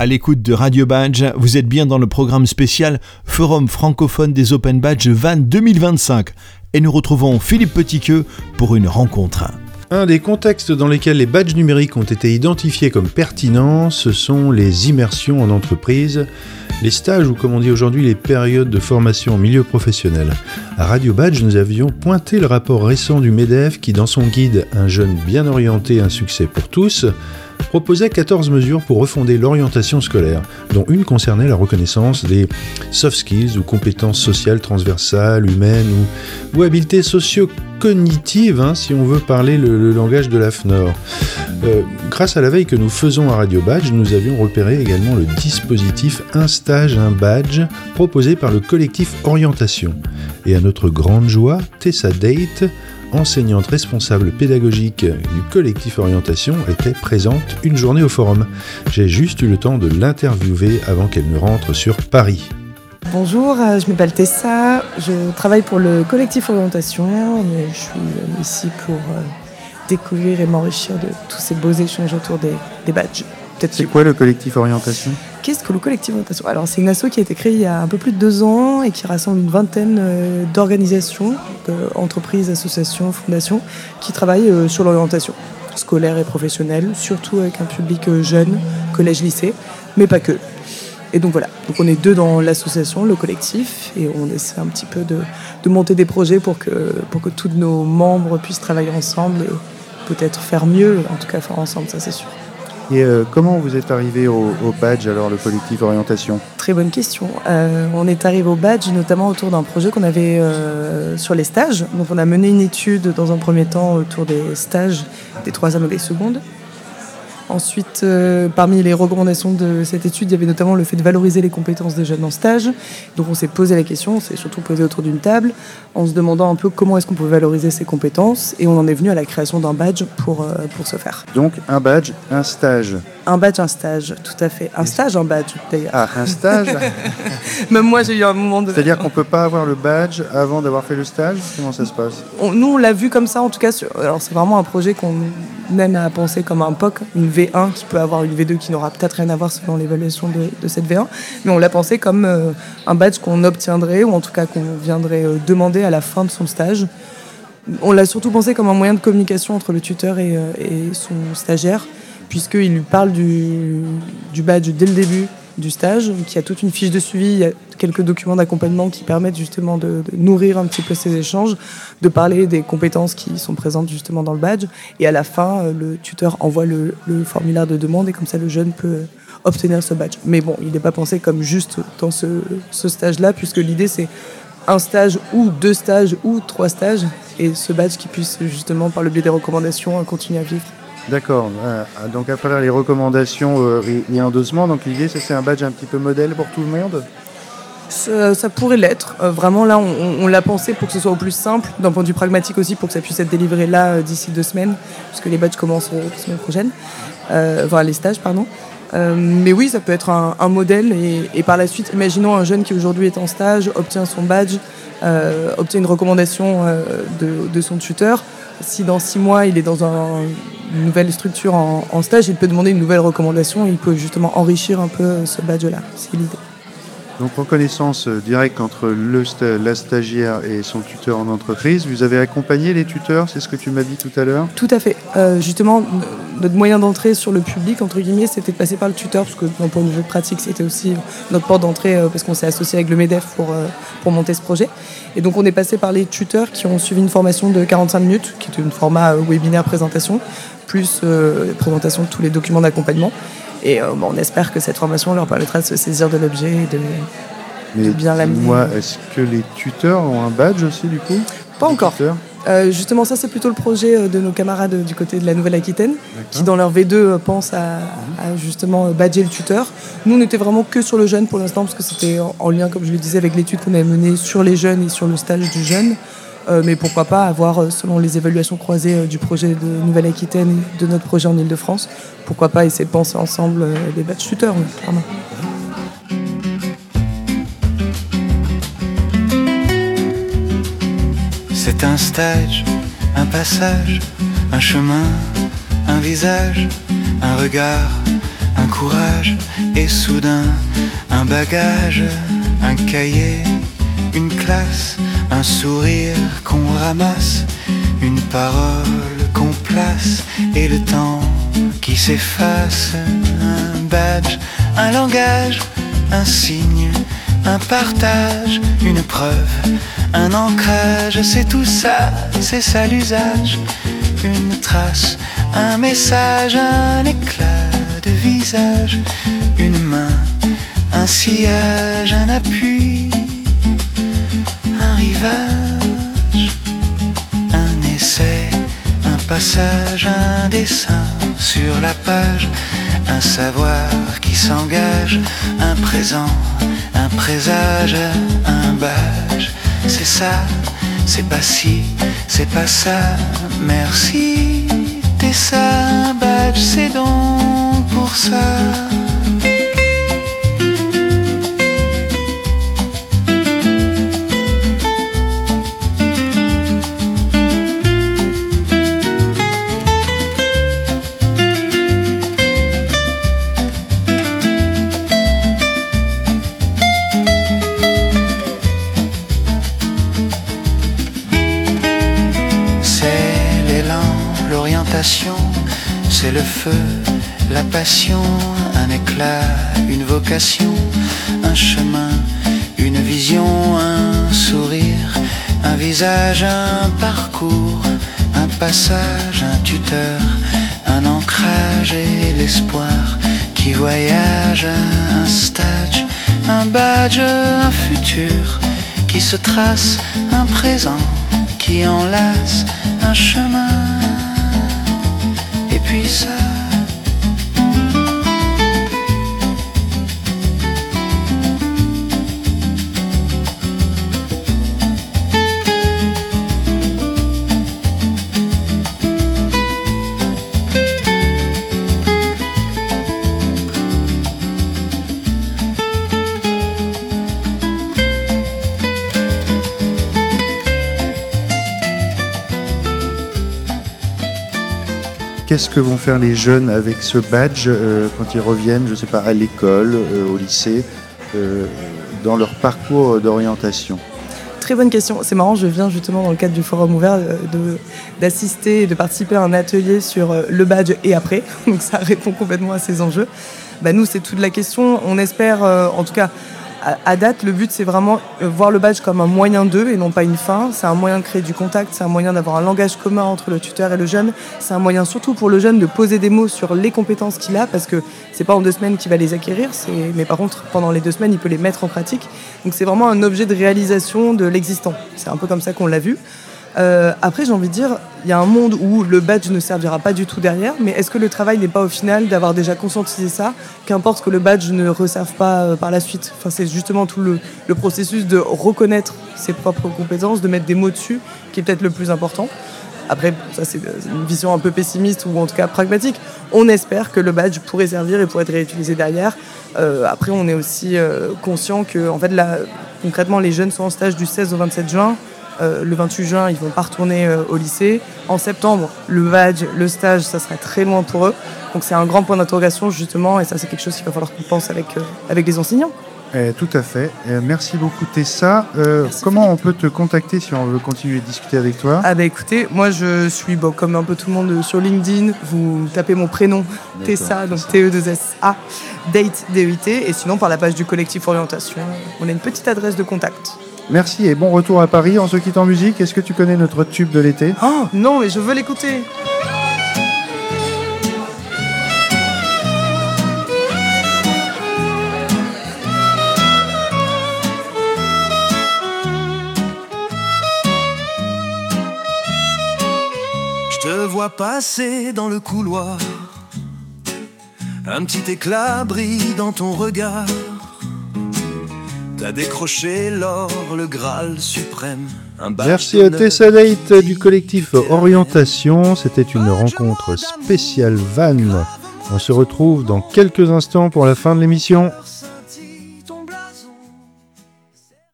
À l'écoute de Radio Badge, vous êtes bien dans le programme spécial Forum francophone des Open Badge Vannes 2025 et nous retrouvons Philippe Petitqueux pour une rencontre. Un des contextes dans lesquels les badges numériques ont été identifiés comme pertinents, ce sont les immersions en entreprise, les stages ou comme on dit aujourd'hui les périodes de formation en milieu professionnel. À Radio Badge, nous avions pointé le rapport récent du MEDEF qui, dans son guide « Un jeune bien orienté, un succès pour tous », proposait 14 mesures pour refonder l'orientation scolaire, dont une concernait la reconnaissance des soft skills ou compétences sociales transversales, humaines ou habiletés socio-cognitives, si on veut parler le langage de l'AFNOR. Grâce à la veille que nous faisons à Radio Badge, nous avions repéré également le dispositif Un stage, un badge, proposé par le collectif Orientation. Et à notre grande joie, Tessa Date, enseignante responsable pédagogique du collectif Orientation, était présente une journée au forum. J'ai juste eu le temps de l'interviewer avant qu'elle ne rentre sur Paris. Bonjour, je m'appelle Tessa, je travaille pour le collectif Orientation et je suis ici pour découvrir et m'enrichir de tous ces beaux échanges autour des badges. C'est quoi le collectif Orientation ? Qu'est-ce que le collectif Orientation ? Alors, c'est une asso qui a été créée il y a un peu plus de 2 ans et qui rassemble une vingtaine d'organisations, d'entreprises, associations, fondations qui travaillent sur l'orientation scolaire et professionnelle, surtout avec un public jeune, collège-lycée, mais pas que. Et donc voilà, donc on est 2 dans l'association, le collectif, et on essaie un petit peu de monter des projets pour que tous nos membres puissent travailler ensemble et peut-être faire mieux, en tout cas faire ensemble, ça c'est sûr. Et comment vous êtes arrivé au badge, alors le collectif Orientation ? Très bonne question. On est arrivé au badge notamment autour d'un projet qu'on avait sur les stages. Donc on a mené une étude dans un premier temps autour des stages des 3e et des secondes. Ensuite, parmi les recommandations de cette étude, il y avait notamment le fait de valoriser les compétences des jeunes en stage. Donc on s'est posé la question, on s'est surtout posé autour d'une table, en se demandant un peu comment est-ce qu'on pouvait valoriser ces compétences. Et on en est venu à la création d'un badge pour ce faire. Donc un badge, un stage. Un badge, un stage, tout à fait. Un stage, un badge, d'ailleurs. Ah, un stage. Même moi, j'ai eu un moment de... C'est-à-dire qu'on ne peut pas avoir le badge avant d'avoir fait le stage ? Comment ça se passe ? Nous, on l'a vu comme ça, en tout cas. Alors, c'est vraiment un projet qu'on aime à penser comme un POC, une V1 qui peut avoir une V2 qui n'aura peut-être rien à voir selon l'évaluation de cette V1. Mais on l'a pensé comme un badge qu'on obtiendrait, ou en tout cas qu'on viendrait demander à la fin de son stage. On l'a surtout pensé comme un moyen de communication entre le tuteur et son stagiaire, puisqu'il lui parle du badge dès le début du stage, qu'il y a toute une fiche de suivi, il y a quelques documents d'accompagnement qui permettent justement de nourrir un petit peu ces échanges, de parler des compétences qui sont présentes justement dans le badge, et à la fin, le tuteur envoie le formulaire de demande, et comme ça le jeune peut obtenir ce badge. Mais bon, il n'est pas pensé comme juste dans ce stage-là, puisque l'idée c'est un stage ou 2 stages ou 3 stages, et ce badge qui puisse justement, par le biais des recommandations, continuer à vivre. D'accord, donc à travers les recommandations et endossements, donc l'idée c'est un badge un petit peu modèle pour tout le monde ? Ça pourrait l'être. Vraiment là, on l'a pensé pour que ce soit au plus simple, d'un point de vue pragmatique aussi, pour que ça puisse être délivré là d'ici 2 semaines, puisque les badges commencent la semaine prochaine, les stages, pardon. Mais oui, ça peut être un modèle, et par la suite, imaginons un jeune qui aujourd'hui est en stage, obtient son badge, obtient une recommandation de son tuteur. Si dans 6 mois il est dans une nouvelle structure en stage, il peut demander une nouvelle recommandation et il peut justement enrichir un peu ce badge-là. C'est l'idée. Donc reconnaissance directe entre la stagiaire et son tuteur en entreprise. Vous avez accompagné les tuteurs, c'est ce que tu m'as dit tout à l'heure ? Tout à fait. Justement, notre moyen d'entrée sur le public, entre guillemets, c'était de passer par le tuteur, parce que d'un point de vue pratique, c'était aussi notre porte d'entrée, parce qu'on s'est associé avec le MEDEF pour monter ce projet. Et donc on est passé par les tuteurs qui ont suivi une formation de 45 minutes, qui est un format webinaire présentation, plus présentation de tous les documents d'accompagnement. Et on espère que cette formation leur permettra de se saisir de l'objet et de bien l'amener. Moi, est-ce que les tuteurs ont un badge aussi du coup ? Pas encore. Justement, ça c'est plutôt le projet de nos camarades du côté de la Nouvelle-Aquitaine, qui dans leur V2 pensent à justement badger le tuteur. Nous, on était vraiment que sur le jeune pour l'instant, parce que c'était en lien, comme je le disais, avec l'étude qu'on avait menée sur les jeunes et sur le stage du jeune. Mais pourquoi pas avoir, selon les évaluations croisées du projet de Nouvelle-Aquitaine et de notre projet en Ile-de-France, pourquoi pas essayer de penser ensemble des badges tuteurs, clairement. C'est un stage, un passage, un chemin, un visage, un regard, un courage et soudain un bagage, un cahier, une classe, un sourire qu'on ramasse, une parole qu'on place et le temps qui s'efface. Un badge, un langage, un signe, un partage, une preuve, un ancrage. C'est tout ça, c'est ça l'usage. Une trace, un message, un éclat de visage, une main, un sillage, un appui, un rivage, un essai, un passage, un dessin sur la page, un savoir qui s'engage, un présent, un présage, un badge. C'est ça, c'est pas ci, c'est pas ça, merci, t'es ça, un badge, c'est donc pour ça. C'est le feu, la passion, un éclat, une vocation, un chemin, une vision, un sourire, un visage, un parcours, un passage, un tuteur, un ancrage et l'espoir qui voyage, un stage, un badge, un futur qui se trace, un présent qui enlace, un chemin. Et puis ça. Qu'est-ce que vont faire les jeunes avec ce badge quand ils reviennent, je sais pas, à l'école, au lycée, dans leur parcours d'orientation? Très bonne question. C'est marrant, je viens justement dans le cadre du Forum Ouvert d'assister et de participer à un atelier sur le badge et après. Donc ça répond complètement à ces enjeux. Nous, c'est toute la question. On espère, en tout cas, à date, le but, c'est vraiment voir le badge comme un moyen d'eux et non pas une fin. C'est un moyen de créer du contact, c'est un moyen d'avoir un langage commun entre le tuteur et le jeune. C'est un moyen surtout pour le jeune de poser des mots sur les compétences qu'il a, parce que c'est pas en 2 semaines qu'il va les acquérir, mais par contre, pendant les 2 semaines, il peut les mettre en pratique. Donc c'est vraiment un objet de réalisation de l'existant. C'est un peu comme ça qu'on l'a vu. Après, j'ai envie de dire, il y a un monde où le badge ne servira pas du tout derrière, mais est-ce que le travail n'est pas au final d'avoir déjà conscientisé ça, qu'importe que le badge ne resserve pas par la suite. Enfin, c'est justement tout le processus de reconnaître ses propres compétences, de mettre des mots dessus, qui est peut-être le plus important. Après, ça c'est une vision un peu pessimiste ou en tout cas pragmatique. On espère que le badge pourrait servir et pourrait être réutilisé derrière. Après, on est aussi conscient que, en fait, là, concrètement, les jeunes sont en stage du 16 au 27 juin. Le 28 juin, ils ne vont pas retourner au lycée. En septembre, le badge, le stage, ça serait très loin pour eux. Donc c'est un grand point d'interrogation justement, et ça c'est quelque chose qu'il va falloir qu'on pense avec les enseignants. Tout à fait. Merci beaucoup Tessa. Comment on peut te contacter si on veut continuer de discuter avec toi? Écoutez, moi je suis comme un peu tout le monde sur LinkedIn. Vous tapez mon prénom, Tessa, donc T-E-2-S-A, Date, D-E-I-T, et sinon par la page du collectif Orientation, on a une petite adresse de contact. Merci et bon retour à Paris. En se quittant en musique, est-ce que tu connais notre tube de l'été? Oh non, mais je veux l'écouter. Je te vois passer dans le couloir, un petit éclat brille dans ton regard. T'as décroché l'or, le Graal suprême. Merci à Tessa Date du collectif Orientation. C'était une rencontre spéciale Van. On se retrouve dans quelques instants pour la fin de l'émission.